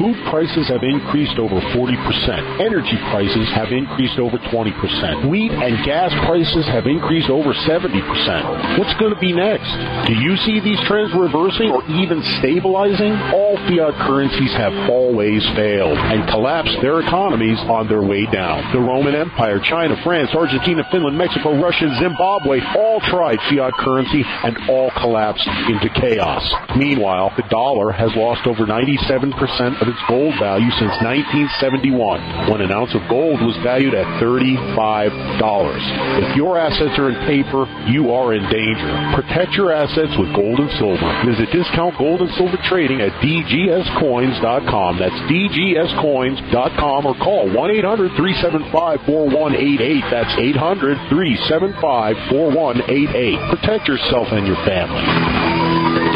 Food prices have increased over 40%. Energy prices have increased over 20%. Wheat and gas prices have increased over 70%. What's going to be next? Do you see these trends reversing or even stabilizing? All fiat currencies have always failed and collapsed their economies on their way down. The Roman Empire, China, France, Argentina, Finland, Mexico, Russia, Zimbabwe all tried fiat currency and all collapsed into chaos. Meanwhile, the dollar has lost over 97% of its gold value since 1971, when an ounce of gold was valued at $35. If your assets are in paper, you are in danger. Protect your assets with gold and silver. Visit Discount Gold and Silver Trading at dgscoins.com. That's dgscoins.com, or call 1-800-375-4188. That's 800-375-4188. Protect yourself and your family.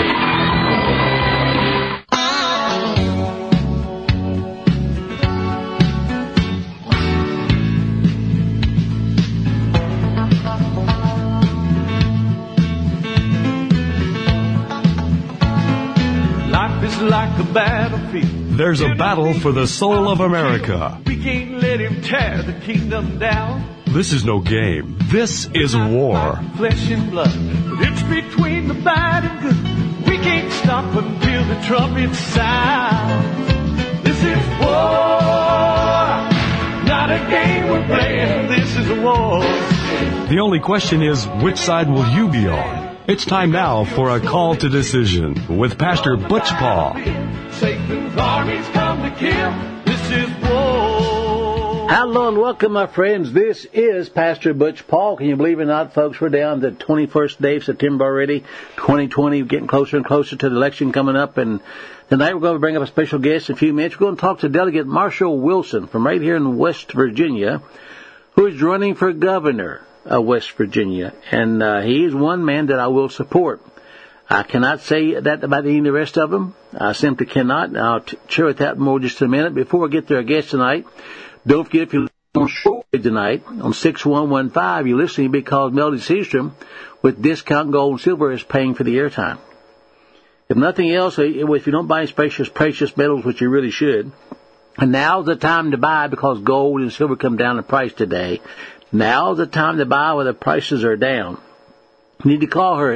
Like a battlefield. There's a battle for the soul of America. We can't let him tear the kingdom down. This is no game. This is war. Flesh and blood, but it's between the bad and good. We can't stop until the trumpet sounds. This is war, not a game we're playing. This is a war. The only question is, which side will you be on? It's time now for a call to decision with Pastor Butch Paul. Satan's armies come to kill. This is war. Hello and welcome, my friends. This is Pastor Butch Paul. Can you believe it or not, folks? We're down to the 21st day of September already, 2020, getting closer and closer to the election coming up. And tonight we're going to bring up a special guest in a few minutes. We're going to talk to Delegate Marshall Wilson from right here in West Virginia, who is running for governor of West Virginia, and he is one man that I will support. I cannot say that about any of the rest of them. I simply cannot. I'll share with that more just in a minute. Before we get to our guest tonight, don't forget, if you're on shortwave tonight on 6115, you're listening because Melody Seastrom with Discount Gold and Silver is paying for the airtime. If nothing else, if you don't buy any precious metals, which you really should, and now's the time to buy because gold and silver come down in price today. Now's the time to buy where the prices are down. You need to call her at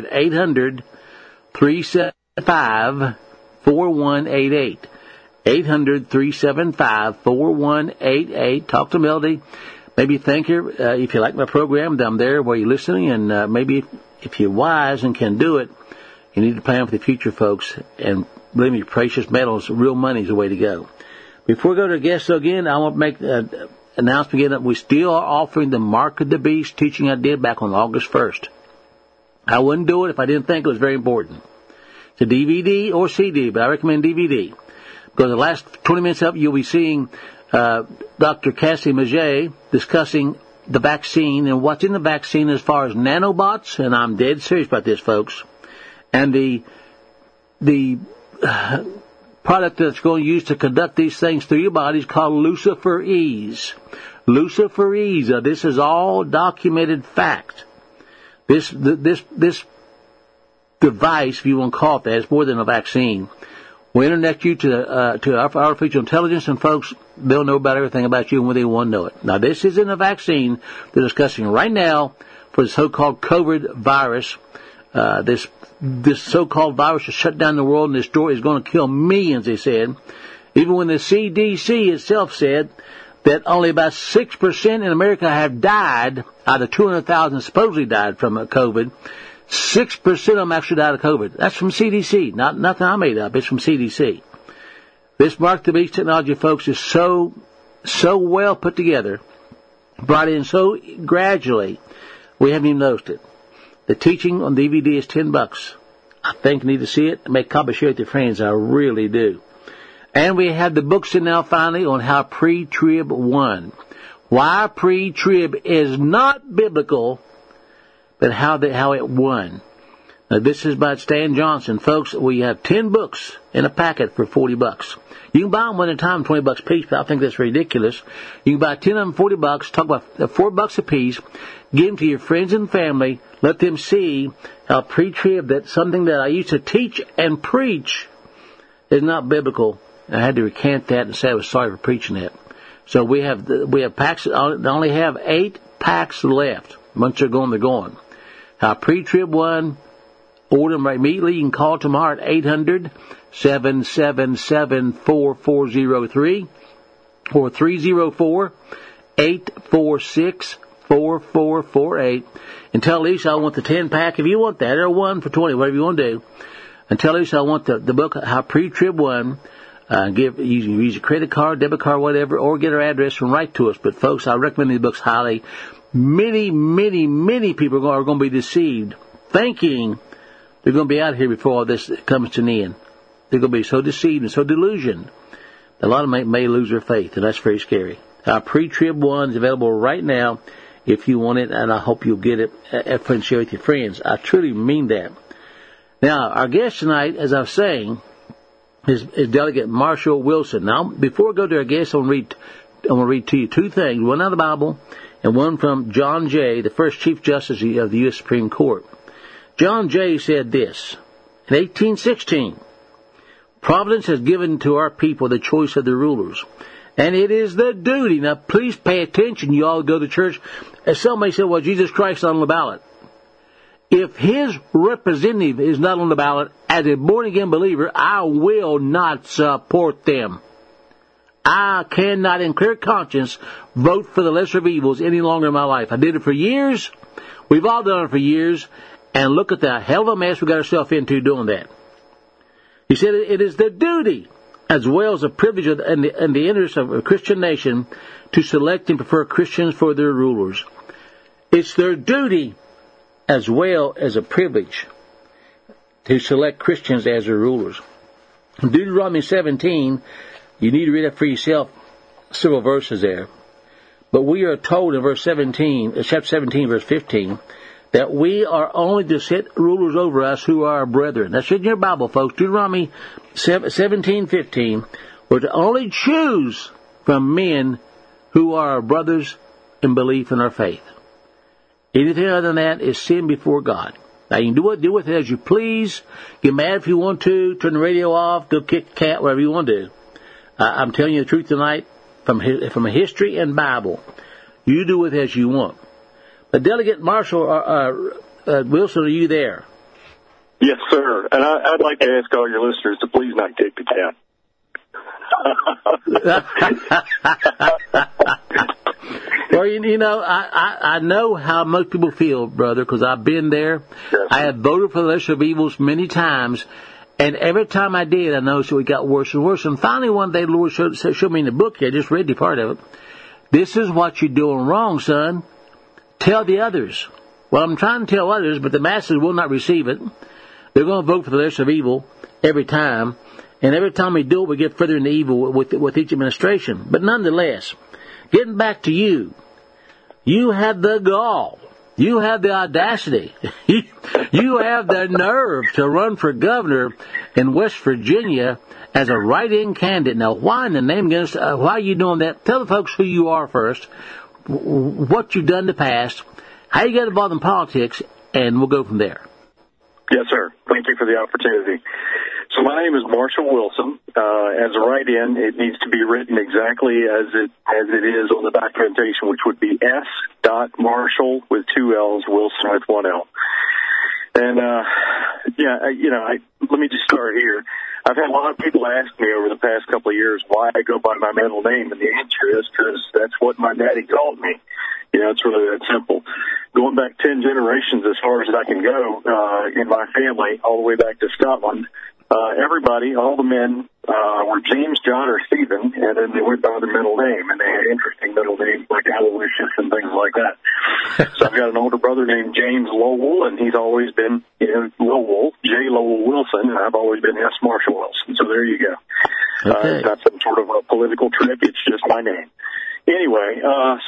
800-375-4188. 800-375-4188. Talk to Melody. Maybe thank her. If you like my program, I'm there where you're listening. And maybe if you're wise and can do it, you need to plan for the future, folks. And believe me, precious metals, real money is the way to go. Before we go to our guests again, I want to make announcement again that we still are offering the Mark of the Beast teaching I did back on August 1st. I wouldn't do it if I didn't think it was very important. It's a DVD or CD, but I recommend DVD. Because the last 20 minutes up, you'll be seeing Dr. Cassie Maget discussing the vaccine and what's in the vaccine as far as nanobots, and I'm dead serious about this, folks, and the product that's going to use to conduct these things through your body is called Luciferase. Luciferase. This is all documented fact. This device, if you want to call it that, is more than a vaccine. We'll internet you to artificial intelligence, and folks, they'll know about everything about you and when they want to know it. Now, this isn't a vaccine they're discussing right now for the so-called COVID virus. This so-called virus has shut down the world, and this story is going to kill millions, they said. Even when the CDC itself said that only about 6% in America have died out of 200,000 supposedly died from COVID. 6% of them actually died of COVID. That's from CDC, nothing I made up. It's from CDC. This Mark the Beast technology, folks, is so well put together, brought in so gradually, we haven't even noticed it. The teaching on DVD is $10. I think you need to see it. Make copies, share with your friends. I really do. And we have the books in now finally on how pre-trib won. Why pre-trib is not biblical, but how it won. Now, this is by Stan Johnson. Folks, we have 10 books in a packet for $40. You can buy them one at a time, $20 a piece, but I think that's ridiculous. You can buy 10 of them, $40. Talk about $4 a piece. Give them to your friends and family. Let them see how pre-trib, that something that I used to teach and preach, is not biblical I had to recant that and say I was sorry for preaching that. So we have packs. They only have 8 packs left. Once they're going, they're going. Pre-trib one, order them immediately. You can call tomorrow at 800-777-4403 or 304-846-4448. And tell Lisa I want the 10-pack if you want that, or 1 for $20, whatever you want to do. And tell Lisa I want the book, How Pre-Trib One. Use a credit card, debit card, whatever, or get her address and write to us. But folks, I recommend these books highly. Many, many, many people are going to be deceived, thinking they're going to be out here before all this comes to an end. They're going to be so deceived and so delusioned. A lot of them may lose their faith, and that's very scary. Pre-trib one is available right now if you want it, and I hope you'll get it and share with your friends. I truly mean that. Now, our guest tonight, as I was saying, is Delegate Marshall Wilson. Now, before we go to our guest, I want to read to you 2 things, one out of the Bible and one from John Jay, the first Chief Justice of the U.S. Supreme Court. John Jay said this, in 1816, Providence has given to our people the choice of their rulers, and it is the duty. Now, please pay attention, you all go to church. As somebody said, well, Jesus Christ is on the ballot. If his representative is not on the ballot, as a born-again believer, I will not support them. I cannot, in clear conscience, vote for the lesser of evils any longer in my life. I did it for years. We've all done it for years. And look at the hell of a mess we got ourselves into doing that. He said it is the duty, as well as the privilege and the interest of a Christian nation, to select and prefer Christians for their rulers. It's their duty, as well as a privilege, to select Christians as their rulers. In Deuteronomy 17, you need to read that for yourself, several verses there. But we are told in chapter 17, verse 15, that we are only to set rulers over us who are our brethren. That's in your Bible, folks. Deuteronomy 17:15. We're to only choose from men who are our brothers in belief in our faith. Anything other than that is sin before God. Now, you can do with it as you please. Get mad if you want to. Turn the radio off. Go kick the cat, whatever you want to do. I'm telling you the truth tonight from a history and Bible. You do with it as you want. But Delegate Marshall Wilson, are you there? Yes, sir. And I'd like to ask all your listeners to please not kick the cat. Well, you know, I know how most people feel, brother, because I've been there. Yes. I have voted for the lesser of evils many times, and every time I did, I noticed it got worse and worse. And finally, one day, the Lord showed me in the book here, I just read the part of it. This is what you're doing wrong, son. Tell the others. Well, I'm trying to tell others, but the masses will not receive it. They're going to vote for the lesser of evil every time, and every time we do it, we get further into evil with each administration. But nonetheless, getting back to you, you had the gall, you had the audacity, you have the nerve to run for governor in West Virginia as a write-in candidate. Now, why in the name of goodness, why are you doing that? Tell the folks who you are first, what you've done in the past, how you got involved in politics, and we'll go from there. Yes, sir. Thank you for the opportunity. So my name is Marshall Wilson. As a write-in, it needs to be written exactly as it is on the documentation, which would be S. Marshall with 2 L's, Wilson with 1 L. And let me just start here. I've had a lot of people ask me over the past couple of years why I go by my middle name, and the answer is because that's what my daddy called me. You know, it's really that simple. Going back 10 generations as far as I can go in my family, all the way back to Scotland, everybody, all the men were James, John, or Stephen, and then they went by their middle name, and they had interesting middle names like Aloysius and things like that. So I've got an older brother named James Lowell, and he's always been Lowell, J. Lowell Wilson, and I've always been S. Marshall Wilson. So there you go. Okay. It's not some sort of a political trick. It's just my name. Anyway,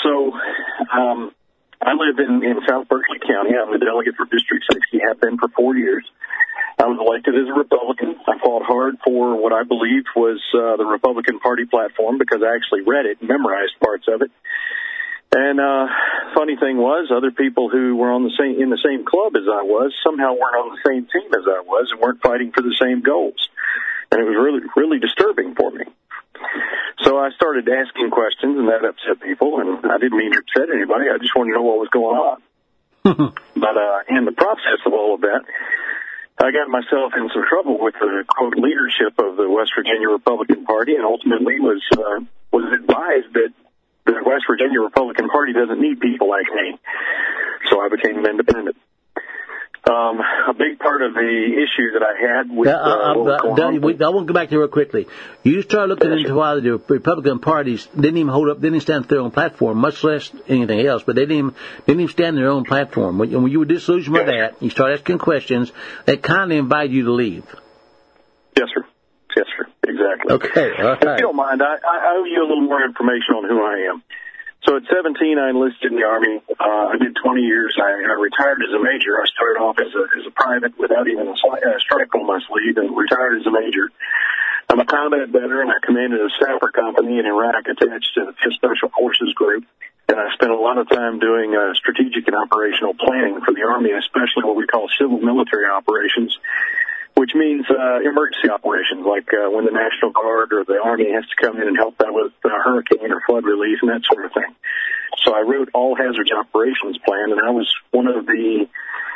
I live in South Berkeley County. I'm the delegate for District 60, have been for 4 years. I was elected as a Republican. I fought hard for what I believed was the Republican Party platform because I actually read it and memorized parts of it. And funny thing was, other people who were in the same club as I was somehow weren't on the same team as I was and weren't fighting for the same goals. And it was really, really disturbing for me. So I started asking questions, and that upset people, and I didn't mean to upset anybody. I just wanted to know what was going on. But in the process of all of that, I got myself in some trouble with the, quote, leadership of the West Virginia Republican Party, and ultimately was advised that the West Virginia Republican Party doesn't need people like me. So I became an independent. A big part of the issue that I had with I want to go back there real quickly. You start looking into why the Republican parties didn't even stand for their own platform, much less anything else. But they didn't even stand on their own platform. When you were disillusioned by that, you start asking questions that kind of invite you to leave. Yes, sir. Yes, sir. Exactly. Okay. All right. If you don't mind, I owe you a little more information on who I am. So at 17, I enlisted in the Army. I did 20 years. I retired as a major. I started off as a private without even a stripe on my sleeve, and retired as a major. I'm a combat veteran. I commanded a sapper company in Iraq attached to the 5th Special Forces Group, and I spent a lot of time doing strategic and operational planning for the Army, especially what we call civil military operations, which means emergency operations, like when the National Guard or the Army has to come in and help out with hurricane or flood relief and that sort of thing. So I wrote all hazards operations plan, and I was one of the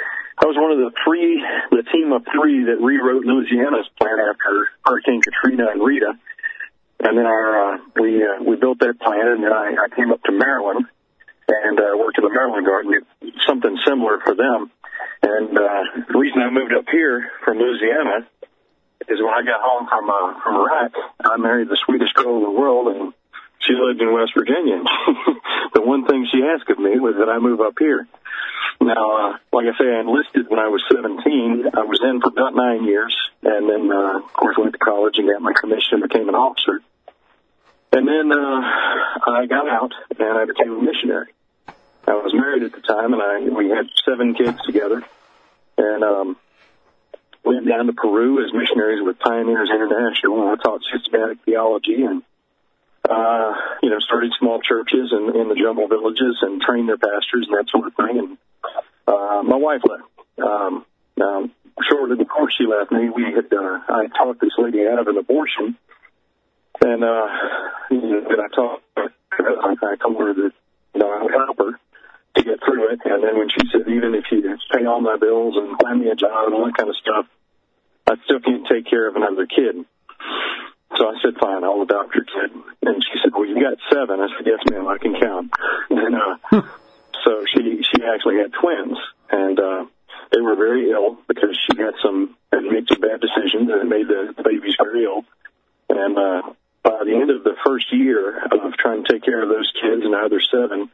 team of three that rewrote Louisiana's plan after Hurricane Katrina and Rita. And then we built that plan, and then I came up to Maryland and worked in the Maryland Guard. We did something similar for them. And the reason I moved up here from Louisiana is when I got home from Iraq, I married the sweetest girl in the world, and she lived in West Virginia. The one thing she asked of me was that I move up here. Now, like I say, I enlisted when I was 17. I was in for about 9 years, and then, of course, went to college and got my commission and became an officer. And then I got out, and I became a missionary. I was married at the time, and we had 7 kids together, and went down to Peru as missionaries with Pioneers International. I taught systematic theology and, started small churches in the jumble villages and trained their pastors and that sort of thing. And my wife left. Shortly before she left me, I talked this lady out of an abortion, and I told her that I would help her to get through it. And then when she said, even if you pay all my bills and find me a job and all that kind of stuff, I still can't take care of another kid. So I said, fine, I'll adopt your kid. And she said, well, you got 7. I said, yes, ma'am, I can count. And so she actually had twins, and they were very ill because she had made some bad decisions, and it made the babies very ill. And by the end of the first year of trying to take care of those kids, and now there's 7,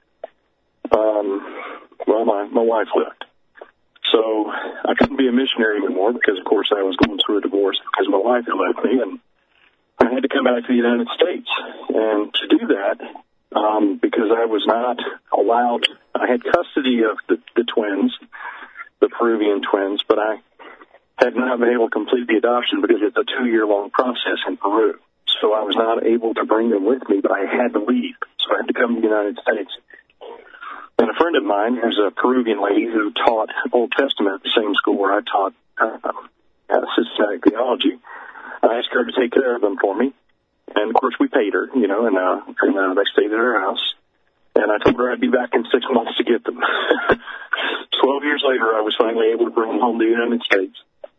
my wife left. So I couldn't be a missionary anymore because, of course, I was going through a divorce because my wife had left me, and I had to come back to the United States. And to do that, because I was not allowed, I had custody of the twins, the Peruvian twins, but I had not been able to complete the adoption because it's a 2-year-long process in Peru. So I was not able to bring them with me, but I had to leave. So I had to come to the United States. And a friend of mine, who's a Peruvian lady who taught Old Testament at the same school where I taught systematic theology, I asked her to take care of them for me. And, of course, we paid her, and they stayed at our house. And I told her I'd be back in 6 months to get them. 12 years later, I was finally able to bring them home to the United States.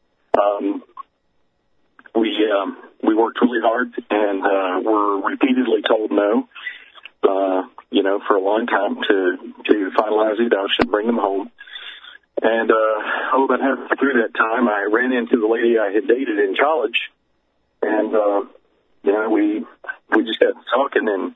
We worked really hard and were repeatedly told no, for a long time to finalize the adoption, bring them home. And about halfway through that time, I ran into the lady I had dated in college, and we just got talking, and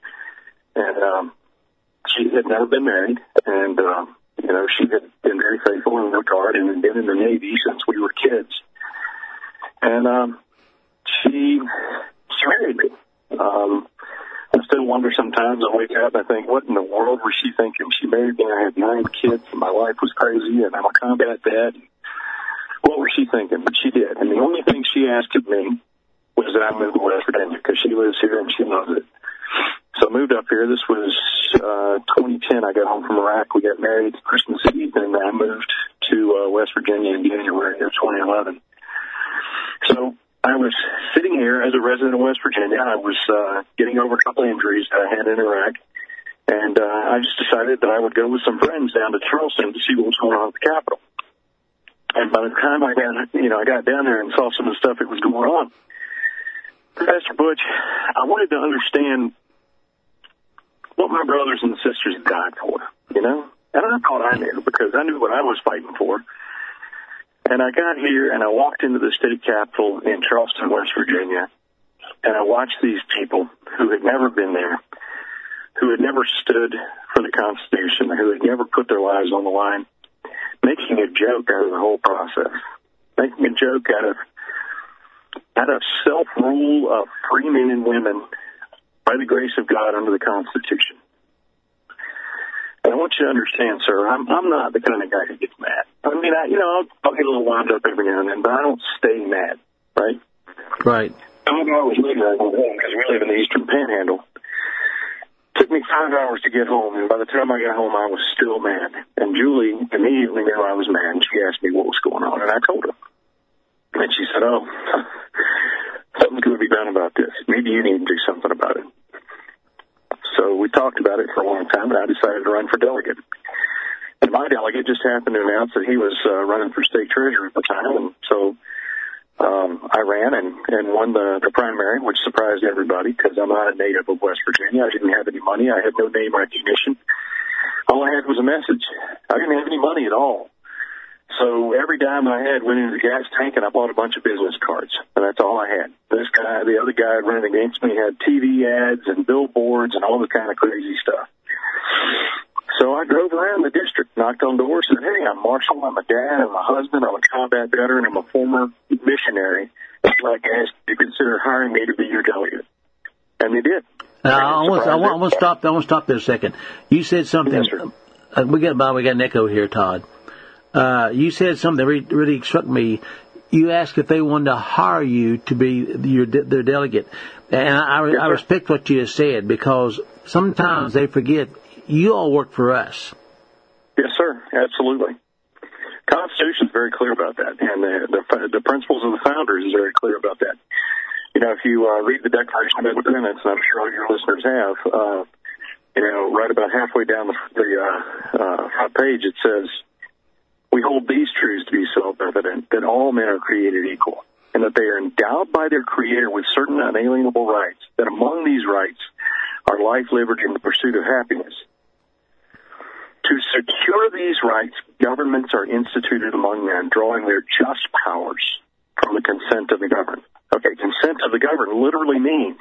she had never been married, and she had been very faithful and worked hard and had been in the Navy since we were kids. And she married me. I still wonder sometimes. I wake up and I think, what in the world was she thinking? She married me. I had 9 kids, and my life was crazy, and I'm a combat dad. What was she thinking? But she did. And the only thing she asked of me was that I move to West Virginia because she lives here and she loves it. So I moved up here. This was 2010. I got home from Iraq. We got married Christmas Eve, and I moved to West Virginia in January of 2011. So I was sitting here as a resident of West Virginia. I was getting over a couple of injuries that I had in Iraq. And I just decided that I would go with some friends down to Charleston to see what was going on at the Capitol. And by the time I got down there and saw some of the stuff that was going on, Pastor Butch, I wanted to understand what my brothers and sisters died for, And I thought I knew, because I knew what I was fighting for. And I got here and I walked into the state capitol in Charleston, West Virginia, and I watched these people who had never been there, who had never stood for the Constitution, who had never put their lives on the line, making a joke out of the whole process, making a joke out of self-rule of free men and women by the grace of God under the Constitution. And I want you to understand, sir, I'm not the kind of guy who gets mad. I mean, I'll get a little wound up every now and then, but I don't stay mad, right? Right. 5 hours later, I go home, because we live in the Eastern Panhandle. It took me 5 hours to get home, and by the time I got home, I was still mad. And Julie immediately knew I was mad, and she asked me what was going on, and I told her. And she said, oh, something's going to be done about this. Maybe you need to do something about it. So we talked about it for a long time, and I decided to run for delegate. And my delegate just happened to announce that he was running for state treasurer at the time, and so I ran and won the primary, which surprised everybody because I'm not a native of West Virginia. I didn't have any money. I had no name recognition. All I had was a message. I didn't have any money at all. So every dime I had went into the gas tank, and I bought a bunch of business cards, and that's all I had. This guy, the other guy running against me, had TV ads and billboards and all the kind of crazy stuff. So I drove around the district, knocked on doors, said, hey, I'm Marshall, I'm a dad, I'm a husband, I'm a combat veteran, I'm a former missionary. I'd like to ask you to consider hiring me to be your delegate. And they did. I want to stop there a second. You said something. Yes, sir. We got an echo here, Todd. You said something that really struck me. You asked if they wanted to hire you to be their delegate. And I respect what you just said, because sometimes they forget you all work for us. Yes, sir. Absolutely. Constitution is very clear about that, and the principles of the founders is very clear about that. If you read the Declaration of Independence, and I'm sure all your listeners have, right about halfway down the front page, it says, we hold these truths to be self-evident, that all men are created equal, and that they are endowed by their Creator with certain unalienable rights, that among these rights are life, liberty, and the pursuit of happiness. To secure these rights, governments are instituted among men, drawing their just powers from the consent of the governed. Okay, consent of the governed literally means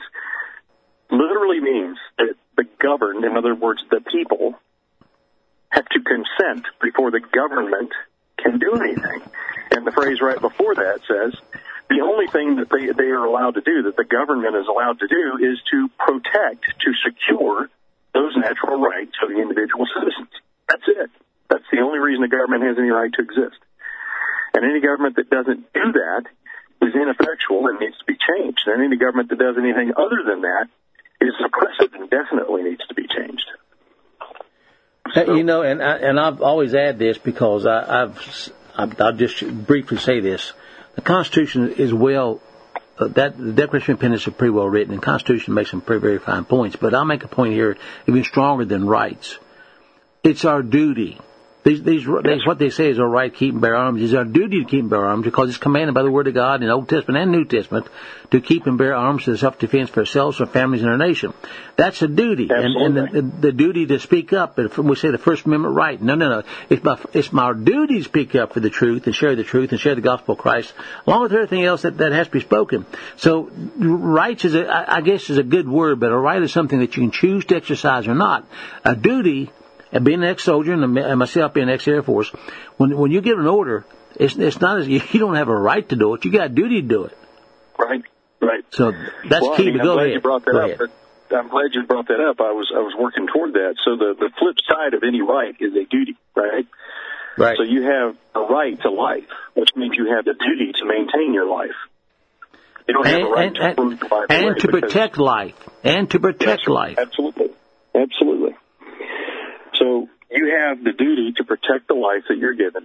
that the governed, in other words, the people, have to consent before the government can do anything. And the phrase right before that says, the only thing that they are allowed to do, that the government is allowed to do, is to protect, to secure those natural rights of the individual citizens. That's it. That's the only reason the government has any right to exist. And any government that doesn't do that is ineffectual and needs to be changed. And any government that does anything other than that is oppressive and definitely needs to be changed. So, and I've always add this because I'll just briefly say this. The Constitution is the Declaration of Independence is pretty well written, and the Constitution makes some very, very fine points. But I'll make a point here even stronger than rights. It's our duty. What they say is our right to keep and bear arms. It's our duty to keep and bear arms because it's commanded by the Word of God in the Old Testament and New Testament to keep and bear arms to self-defense for ourselves, our families, and our nation. That's a duty. Absolutely. And the duty to speak up. We say the First Amendment right. No. It's my duty to speak up for the truth and share the gospel of Christ, along with everything else that has to be spoken. So rights is I guess is a good word, but a right is something that you can choose to exercise or not. A duty, and being an ex-soldier and myself being ex-Air Force, when you give an order, it's not as you don't have a right to do it. You got a duty to do it. Right. So that's key. I'm glad you brought that up. I'm glad you brought that up. I was working toward that. So the flip side of any right is a duty, right? Right. So you have a right to life, which means you have the duty to maintain your life. You don't have a right to prove the life and to protect life. And to protect life. Absolutely. So you have the duty to protect the life that you're given,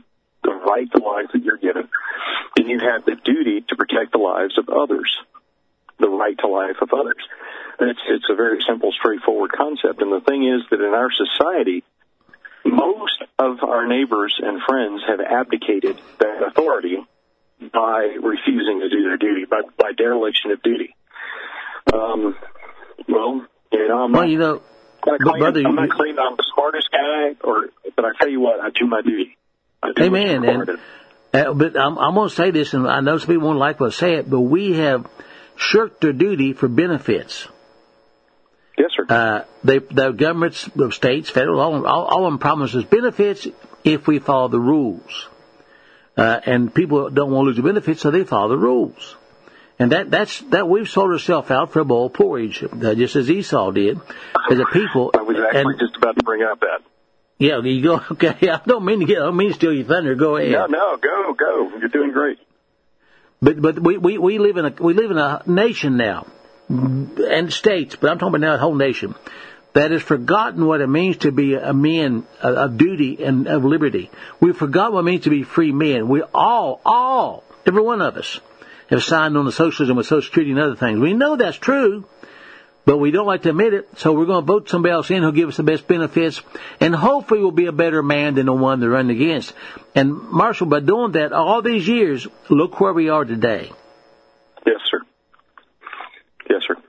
the right to life that you're given. And you have the duty to protect the lives of others, the right to life of others. And it's a very simple, straightforward concept. And the thing is that in our society, most of our neighbors and friends have abdicated that authority by refusing to do their duty, by dereliction of duty. I'm not claiming I'm the smartest guy, but I tell you what, I do my duty. Amen. But I'm going to say this, and I know some people won't like what I say it, but we have shirked their duty for benefits. Yes, sir. The governments, the states, federal, all of them promises benefits if we follow the rules. And people don't want to lose the benefits, so they follow the rules. And that's we've sold ourselves out for a bowl of porridge, just as Esau did, as a people. I was actually just about to bring up that. Yeah, you go. Okay, I don't mean to steal your thunder. Go ahead. No, go. You're doing great. But we live in a nation now, and states. But I'm talking about now a whole nation that has forgotten what it means to be a man of duty and of liberty. We've forgotten what it means to be free men. We all, every one of us, have signed on to socialism with Social Security and other things. We know that's true, but we don't like to admit it, so we're going to vote somebody else in who'll give us the best benefits, and hopefully we'll be a better man than the one they're running against. And, Marshall, by doing that all these years, look where we are today. Yes, sir. Yes, sir.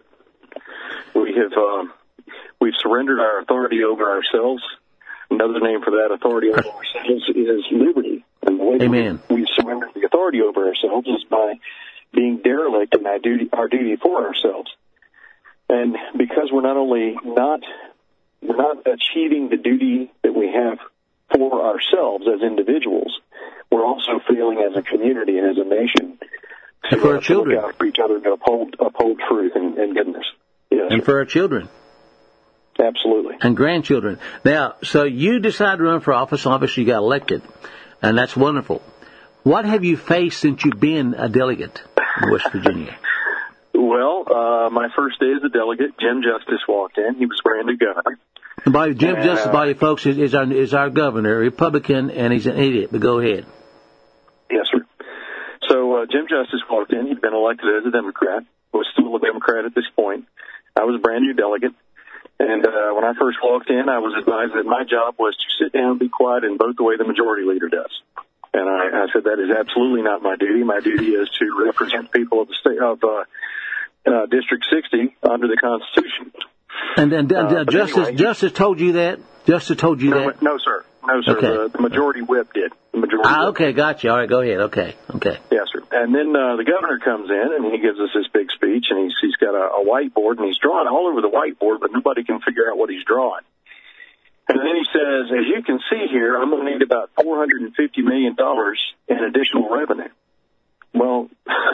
We've surrendered our authority over ourselves. Another name for that authority over ourselves is liberty. And the way Amen. we surrender the authority over ourselves is by being derelict in our duty for ourselves. And because we're not achieving the duty that we have for ourselves as individuals, we're also failing as a community and as a nation and for our children. Look out for each other and uphold truth and goodness. Yes, and for our children. Absolutely. And grandchildren. Now, so you decided to run for office. Obviously, you got elected, and that's wonderful. What have you faced since you've been a delegate in West Virginia? Well, my first day as a delegate, Jim Justice walked in. He was brand new governor. Jim Justice, by you folks, is our governor, Republican, and he's an idiot. But go ahead. Yes, sir. So Jim Justice walked in. He'd been elected as a Democrat. Was still a Democrat at this point. I was a brand new delegate. And when I first walked in, I was advised that my job was to sit down, be quiet, and vote the way the majority leader does. And I said that is absolutely not my duty. My duty is to represent people of the state of District 60 under the Constitution. And Justice told you that? Justice told you that? No, sir. Okay. The majority whip did. Okay, gotcha. All right, go ahead. Okay. Yes, sir. And then the governor comes in, and he gives us this big speech, and he's got a whiteboard, and he's drawing all over the whiteboard, but nobody can figure out what he's drawing. And then he says, as you can see here, I'm going to need about $450 million in additional revenue. Well,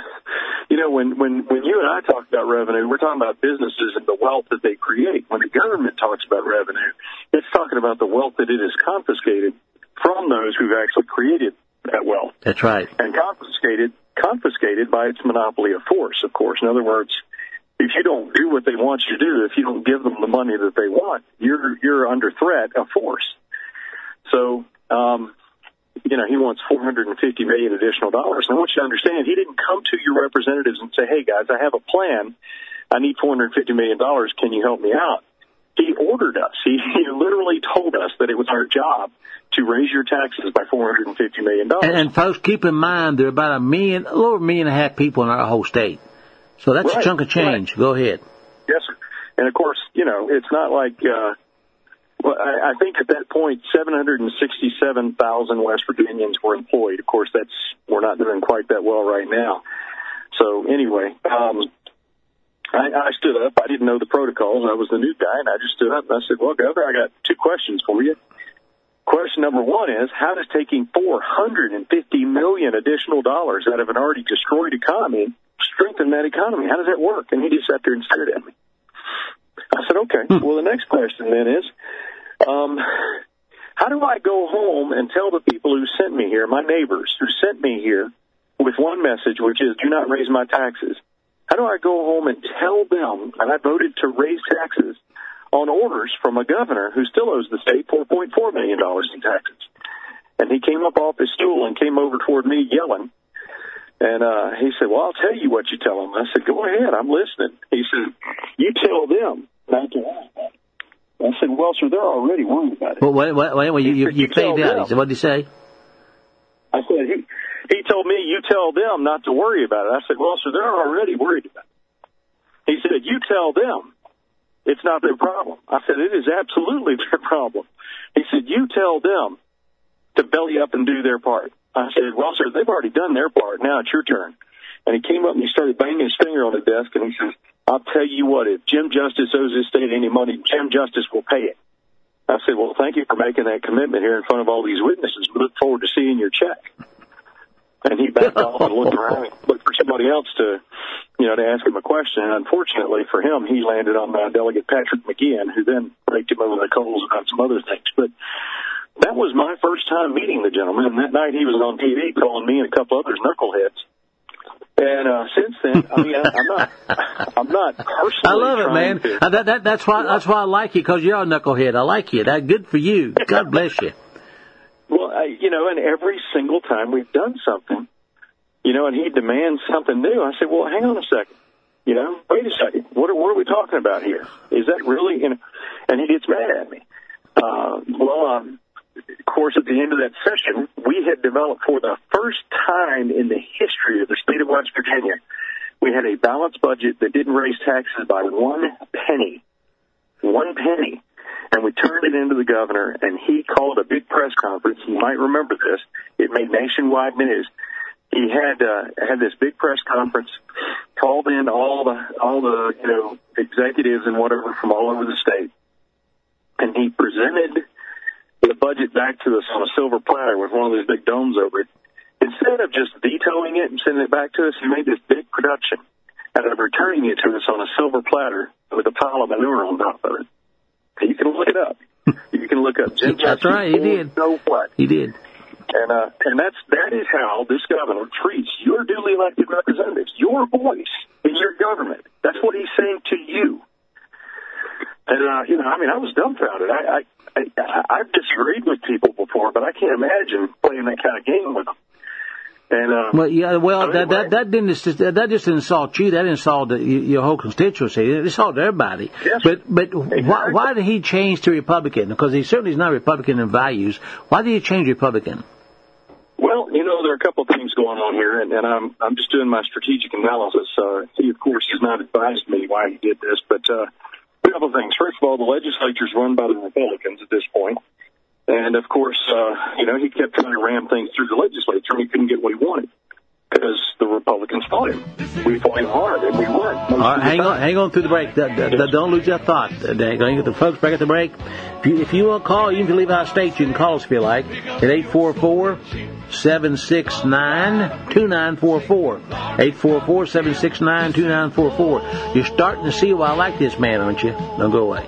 when you and I talk about revenue, we're talking about businesses and the wealth that they create. When the government talks about revenue, it's talking about the wealth that it has confiscated from those who've actually created that wealth. That's right. And confiscated by its monopoly of force, of course. In other words, if you don't do what they want you to do, if you don't give them the money that they want, you're under threat of force. So, he wants $450 million additional dollars. And I want you to understand, he didn't come to your representatives and say, hey, guys, I have a plan. I need $450 million. Can you help me out? He ordered us. He literally told us that it was our job to raise your taxes by $450 million. And folks, keep in mind, there are about a little over 1.5 million people in our whole state. So that's a chunk of change. Right. Go ahead. Yes, sir. And, of course, it's not like I think at that point 767,000 West Virginians were employed. Of course, we're not doing quite that well right now. So, anyway, I stood up. I didn't know the protocols. I was the new guy, and I just stood up and I said, well, Governor, I got 2 questions for you. Question number 1 is, how does taking $450 million additional dollars out of an already destroyed economy strengthen that economy? How does that work? And he just sat there and stared at me. I said, okay. Well, the next question then is, how do I go home and tell the people who sent me here, my neighbors who sent me here, with one message, which is, do not raise my taxes? How do I go home and tell them that I voted to raise taxes on orders from a governor who still owes the state $4.4 million in taxes? And he came up off his stool and came over toward me yelling. And he said, well, I'll tell you what you tell them. I said, go ahead, I'm listening. He said, you tell them not to worry about it. I said, well, sir, they're already worried about it. Well, wait, you faded out. What did he say? I said, he told me, you tell them not to worry about it. I said, well, sir, they're already worried about it. He said, you tell them it's not their problem. I said, it is absolutely their problem. He said, you tell them to belly up and do their part. I said, well, sir, they've already done their part. Now it's your turn. And he came up and he started banging his finger on the desk, and he says, I'll tell you what, if Jim Justice owes this state any money, Jim Justice will pay it. I said, well, thank you for making that commitment here in front of all these witnesses. We look forward to seeing your check. And he backed off and looked around and looked for somebody else to ask him a question. And unfortunately for him, he landed on Delegate Patrick McGeehan, who then raked him over the coals about some other things. But that was my first time meeting the gentleman. And that night he was on TV calling me and a couple others knuckleheads. And since then, I mean, I'm not personally. I love it, man. That's why I like you, because you're a knucklehead. I like you. That's good for you. God bless you. Well, and every single time we've done something, and he demands something new, I say, well, hang on a second. Wait a second. What are we talking about here? Is that really? And he gets mad at me. Of course, at the end of that session, we had developed for the first time in the history of the state of West Virginia, we had a balanced budget that didn't raise taxes by 1 penny. 1 penny. And we turned it into the governor, and he called a big press conference. You might remember this. It made nationwide news. He had this big press conference, called in all the executives and whatever from all over the state, and he presented the budget back to us on a silver platter with one of those big domes over it. Instead of just vetoing it and sending it back to us, he made this big production out of returning it to us on a silver platter with a pile of manure on top of it. You can look it up. You can look up Jim Justice. That's right, he did. So what? He did. And that is how this governor treats your duly elected representatives, your voice in your government. That's what he's saying to you. And I was dumbfounded. I've disagreed with people before, but I can't imagine playing that kind of game with them. And that just insulted you. That insulted your whole constituency. It insulted everybody. Yes, but exactly. why did he change to Republican? Because he certainly is not Republican in values. Why did he change Republican? Well, there are a couple of things going on here, and I'm just doing my strategic analysis. He, of course, has not advised me why he did this, but a couple of things. First of all, the legislature is run by the Republicans at this point. And, of course, he kept trying to ram things through the legislature, and he couldn't get what he wanted because the Republicans fought him. We fought him hard, and we won. All right, hang on through the break. Don't lose your thought. The folks, break at the break. If you want to call, you can leave out of state. You can call us if you like at 844-769-2944. 844-769-2944. You're starting to see why I like this man, aren't you? Don't go away.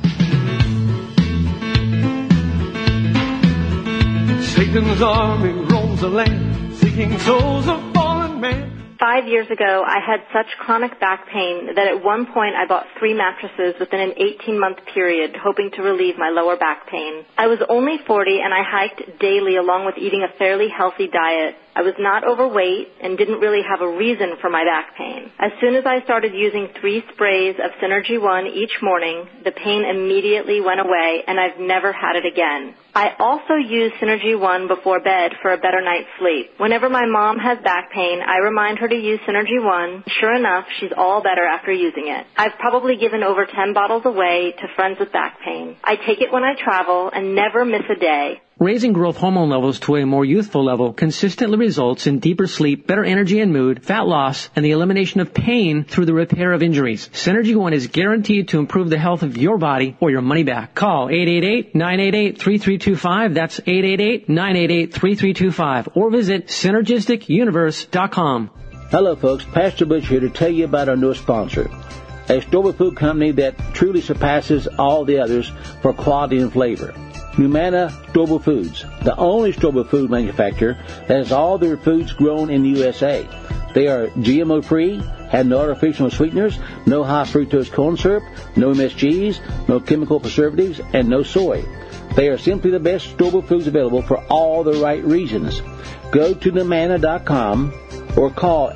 Satan's army roams the land, seeking souls of fallen men. 5 years ago, I had such chronic back pain that at one point I bought 3 mattresses within an 18-month period, hoping to relieve my lower back pain. I was only 40, and I hiked daily along with eating a fairly healthy diet. I was not overweight and didn't really have a reason for my back pain. As soon as I started using 3 sprays of Synergy One each morning, the pain immediately went away, and I've never had it again. I also use Synergy One before bed for a better night's sleep. Whenever my mom has back pain, I remind her to use Synergy One. Sure enough, she's all better after using it. I've probably given over 10 bottles away to friends with back pain. I take it when I travel and never miss a day. Raising growth hormone levels to a more youthful level consistently results in deeper sleep, better energy and mood, fat loss, and the elimination of pain through the repair of injuries. Synergy One is guaranteed to improve the health of your body or your money back. Call 888-988-3325. That's 888-988-3325. Or visit SynergisticUniverse.com. Hello, folks. Pastor Butch here to tell you about our newest sponsor, a store food company that truly surpasses all the others for quality and flavor. Humana Storable Foods, the only storable food manufacturer that has all their foods grown in the USA. They are GMO-free, have no artificial sweeteners, no high fructose corn syrup, no MSGs, no chemical preservatives, and no soy. They are simply the best storable foods available for all the right reasons. Go to themanna.com or call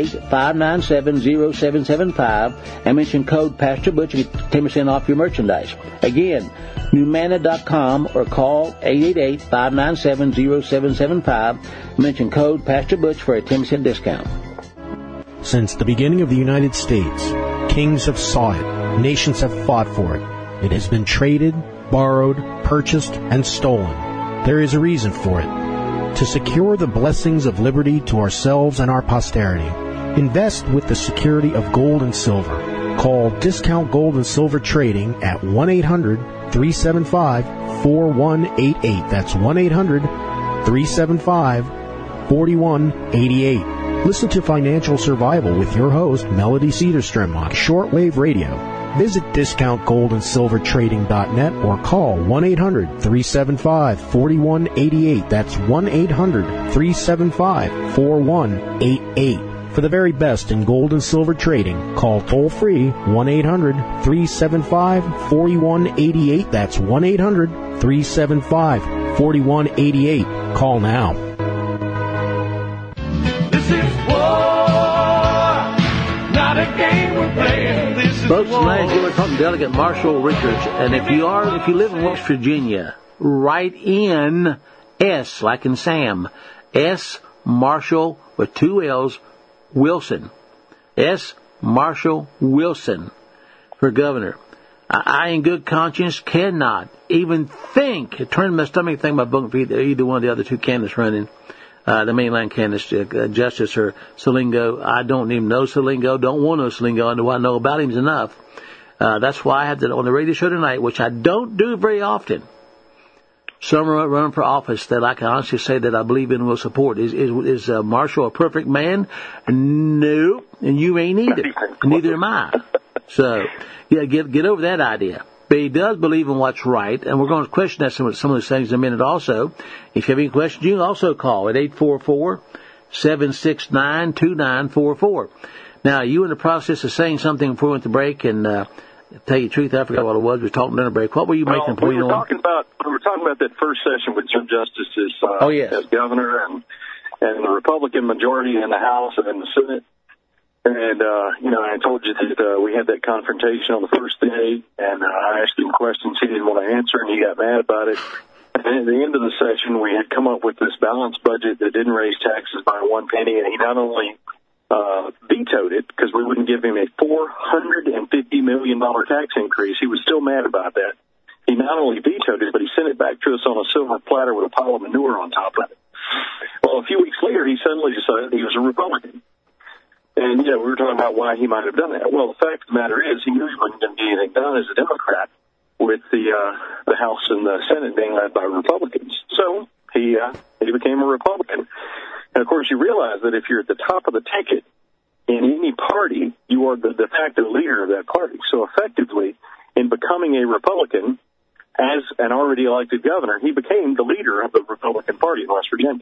888-597-0775 and mention code Pastor Butch to get 10% off your merchandise. Again, newmanna.com or call 888-597-0775 and mention code Pastor Butch for a 10% discount. Since the beginning of the United States, kings have sought it, nations have fought for it. It has been traded, borrowed, purchased, and stolen. There is a reason for it. To secure the blessings of liberty to ourselves and our posterity, invest with the security of gold and silver. Call Discount Gold and Silver Trading at 1-800-375-4188. That's 1-800-375-4188. Listen to Financial Survival with your host, Melody Cedarstrom, on shortwave radio. Visit DiscountGoldAndSilverTrading.net or call 1-800-375-4188. That's 1-800-375-4188. For the very best in gold and silver trading, call toll-free 1-800-375-4188. That's 1-800-375-4188. Call now. This is war, not a game we're playing. This is Folks, war. last year we're talking to Delegate Marshall Richards, and if you live in West Virginia, write in S, like in Sam, S. Marshall with 2 L's, Wilson. S. Marshall Wilson for governor. I in good conscience cannot even think, turn my stomach think about voting for either one of the other two candidates running. The mainland candidates, Justice or Salingo. I don't even know Salingo, don't want to know Salingo. I know what I know about him is enough. That's why I had that on the radio show tonight, which I don't do very often. Someone running for office that I can honestly say that I believe in and will support. Is Marshall a perfect man? No, and you ain't either. Neither am I. So, yeah, get over that idea. But he does believe in what's right, and we're going to question that some of those things in a minute also. If you have any questions, you can also call at 844-769-2944. Now, you in the process of saying something before we went to break, and tell you the truth, I forgot what it was. We were talking during the break. What were you making a point on? We were talking about that first session with Jim Justice as governor and the Republican majority in the House and in the Senate. And, I told you that we had that confrontation on the first day, and I asked him questions he didn't want to answer, and he got mad about it. And then at the end of the session, we had come up with this balanced budget that didn't raise taxes by 1 penny, and he not only vetoed it because we wouldn't give him a $450 million tax increase. He was still mad about that. He not only vetoed it, but he sent it back to us on a silver platter with a pile of manure on top of it. Well, a few weeks later, he suddenly decided he was a Republican. And, we were talking about why he might have done that. Well, the fact of the matter is he knew he wasn't going to get anything done as a Democrat with the House and the Senate being led by Republicans. So he became a Republican. And, of course, you realize that if you're at the top of the ticket in any party, you are the de facto leader of that party. So effectively, in becoming a Republican, as an already elected governor, he became the leader of the Republican Party in West Virginia.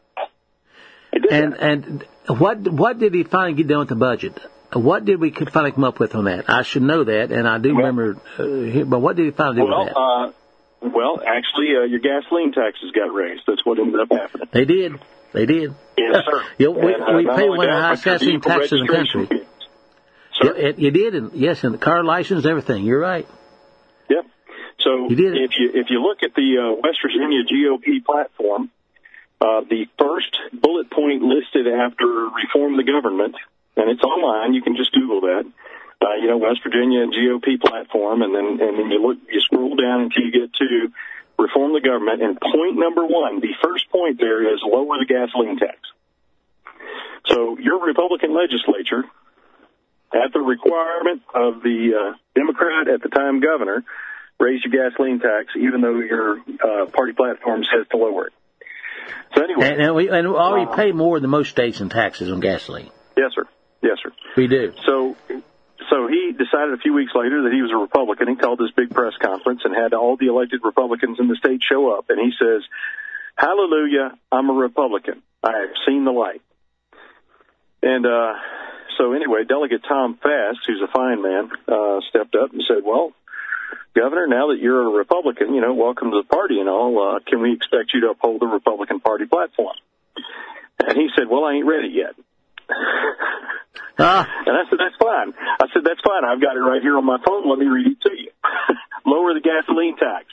And what did he finally get done with the budget? What did we finally come up with on that? I should know that, and I do remember. But what did he finally do with that? Actually, your gasoline taxes got raised. That's what ended up happening. They did. Yes, sir. We pay one of the highest gasoline taxes in the country. You did, and the car license, everything. You're right. Yep. So you did it. If you look at the West Virginia GOP platform, the first bullet point listed after reform the government, and it's online, you can just Google that, West Virginia GOP platform, and then you scroll down until you get to reform the government, and point number 1, the first point there is lower the gasoline tax. So your Republican legislature, at the requirement of the Democrat at the time governor, raised your gasoline tax, even though your party platform says to lower it. So anyway, and we already pay more than most states in taxes on gasoline. Yes, sir. We do. So he decided a few weeks later that he was a Republican. He called this big press conference and had all the elected Republicans in the state show up. And he says, "Hallelujah, I'm a Republican. I have seen the light." And so anyway, Delegate Tom Fast, who's a fine man, stepped up and said, "Well, Governor, now that you're a Republican, welcome to the party and all, can we expect you to uphold the Republican Party platform? And he said, well, I ain't ready yet. And I said, that's fine. That's fine. I've got it right here on my phone. Let me read it to you. Lower the gasoline tax.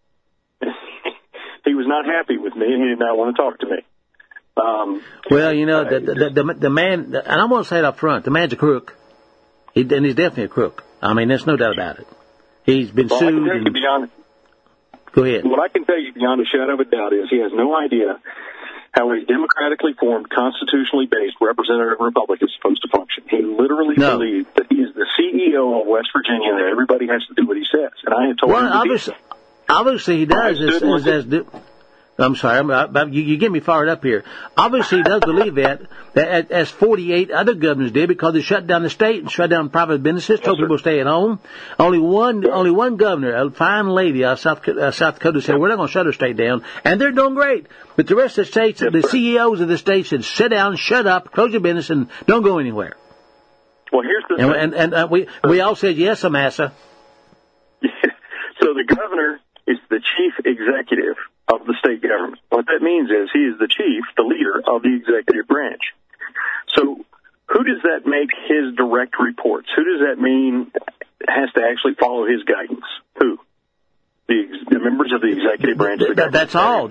He was not happy with me, and he did not want to talk to me. Well, the man, and I'm going to say it up front, the man's a crook. And he's definitely a crook. I mean, there's no doubt about it. He's been sued. Go ahead. What I can tell you beyond a shadow of a doubt is he has no idea how a democratically formed, constitutionally based representative republic is supposed to function. He literally believes that he is the CEO of West Virginia and that everybody has to do what he says. And I have told him obviously he does. I'm sorry, you get me fired up here. Obviously he does believe that as 48 other governors did, because they shut down the state and shut down private businesses, told people to stay at home. Only one governor, a fine lady out of South Dakota, said, we're not going to shut our state down, and they're doing great. But the rest of the states, the CEOs of the states said, sit down, shut up, close your business, and don't go anywhere. Well, here's the thing. And we all said, yes, Amasa. So the governor is the chief executive of the state government. What that means is he is the chief, the leader of the executive branch. So who does that make his direct reports? Who does that mean has to actually follow his guidance? Who? The members of the executive branch of the government. That's all.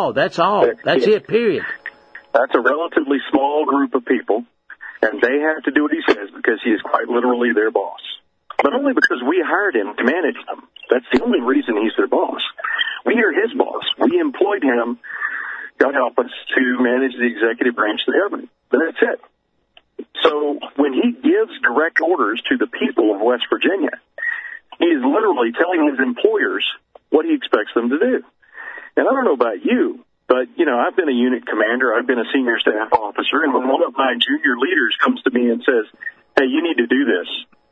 That's it, period. That's a relatively small group of people, and they have to do what he says because he is quite literally their boss. But only because we hired him to manage them. That's the only reason he's their boss. We are his boss. We employed him, God help us, to manage the executive branch of the government. But that's it. So when he gives direct orders to the people of West Virginia, he is literally telling his employers what he expects them to do. And I don't know about you, but, I've been a unit commander. I've been a senior staff officer. And when one of my junior leaders comes to me and says, hey, you need to do this,